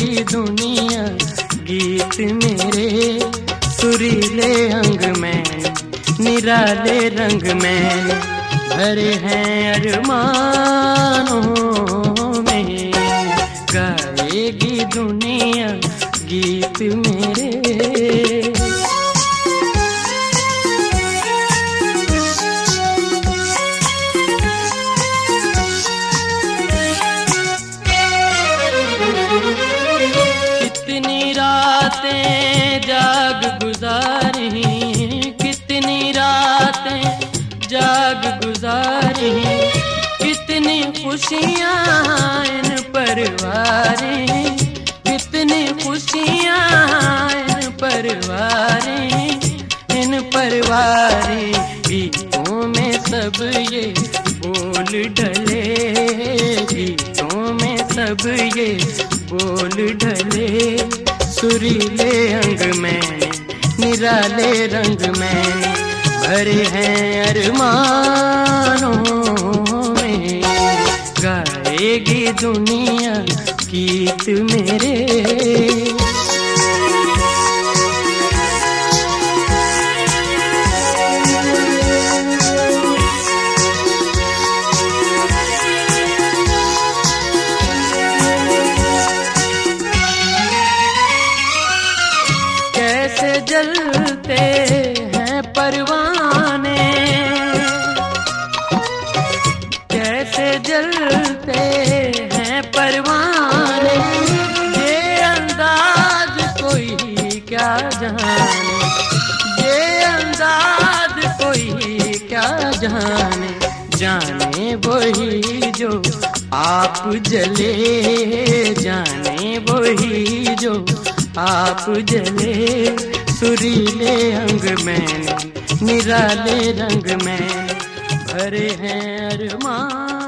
गाएगी दुनिया गीत मेरे, सुरीले अंग में निराले रंग में भरे हैं अरमानों में। गाएगी दुनिया गीत मेरे। कितनी रातें जाग गुजारी, कितनी रातें जाग गुजारी, कितनी खुशियाँ इन परिवारें, कितनी खुशियाँ इन परिवारें, इन परिवारें। गीतों में सब ये बोल ढले, गीतों में सब ये बोल ढले, सुरीले अंग में निराले रंग में भरे हैं अरमानों में। गाएगी दुनिया गीत मेरे। कैसे जलते हैं परवाने, कैसे जलते हैं परवाने, ये अंदाज कोई क्या जाने, ये अंदाज कोई क्या जाने। जाने वही जो आप जले, जाने वही जो आप जले, सुरीले अंग में निराले रंग में भरे हैं अरमान।